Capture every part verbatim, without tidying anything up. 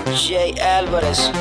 Jay Álvarez,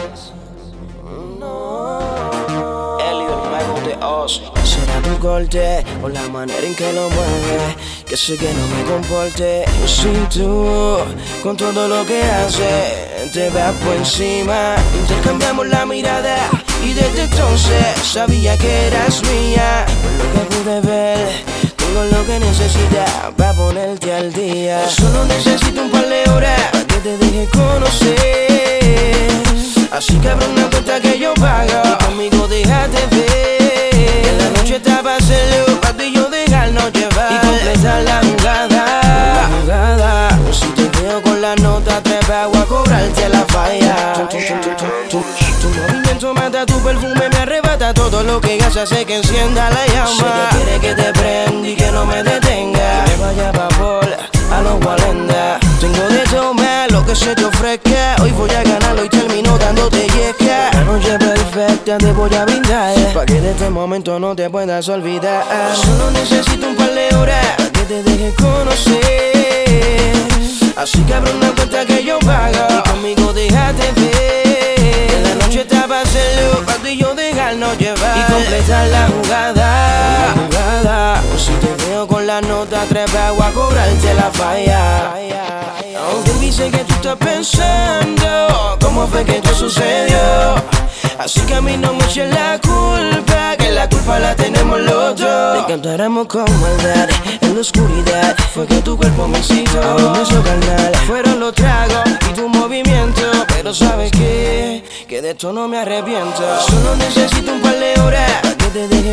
Elio, el mago de Oz. Será tu corte o la manera en que lo mueves, que sé que no me comporte sin tú. Con todo lo que haces, te vas por encima. Intercambiamos la mirada y desde entonces sabía que eras mía. Por lo que pude ver, tengo lo que necesitas para ponerte al día. Solo necesito un par de horas que te deje conocer. Así que abre una cuenta que yo pago y conmigo déjate ver. En la noche está para hacerlo, para ti yo dejarnos llevar y completar la jugada. La jugada. Si te veo con la nota trepa, voy a cobrarte la falla. Tu, tu movimiento mata, tu perfume me arrebata. Todo lo que hace hace que encienda la llama. Sé que quiere que te prenda y que no me detenga. Que me vaya pa' por a los Walenda. Tengo de tomar lo que se te ofrezca. Hoy voy a ganarlo y termino dándote yesca. La noche perfecta te voy a brindar, pa' que de este momento no te puedas olvidar. Solo necesito un par de horas que te deje conocer. Así que abre una cuenta que yo pago y conmigo déjate ver. En la noche está para hacerlo, pa' ti yo dejarnos llevar y completar la jugada. La jugada. Si te veo con la nota trepa, voy a cobrarte la falla. Aunque dice que tú estás pensando cómo fue que esto sucedió. Así que a mí no me eches la culpa, que la culpa la tenemos los dos. Te cantaremos con maldad en la oscuridad. Fue que tu cuerpo me incitó a un beso carnal. Fueron los tragos y tu movimiento, pero sabes que, que de esto no me arrepiento. Solo necesito un par de horas que te deje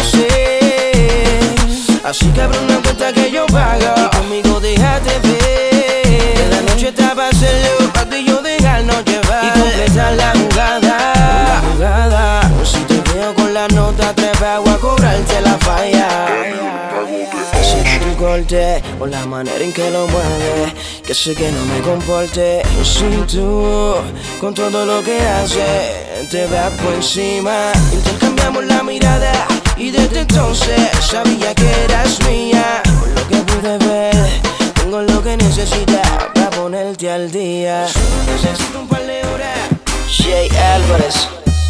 conocer. Así que abre una cuenta que yo pago y conmigo déjate ver. En la noche está para hacerlo, pa' ti yo dejarnos llevar y completar la jugada. La jugada. Si te veo con la nota trepa, voy a cobrarte la falla. Si tu corte o la manera en que lo mueves, que sé que no me comporte sin tú. Con todo lo que haces, te vas por encima. Intercambiamos la mirada y desde entonces sabía que eras mía. Por lo que pude ver, tengo lo que necesitas para ponerte al día. Solo necesito un par de horas. Jay Álvarez.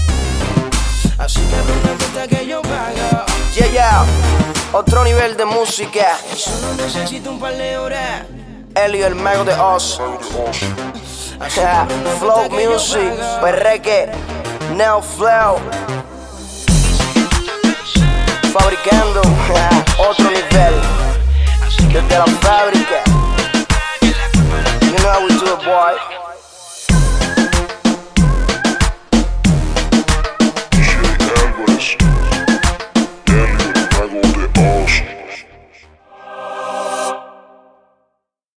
Así que abre una cuenta que yo pago. Yeah, yeah. Otro nivel de música. Solo necesito un par de horas. Elio, el mago de Oz. Flow Music, Perreque, Neo Flow. Fabricando otro nivel desde la fábrica. You know how we do it, boy.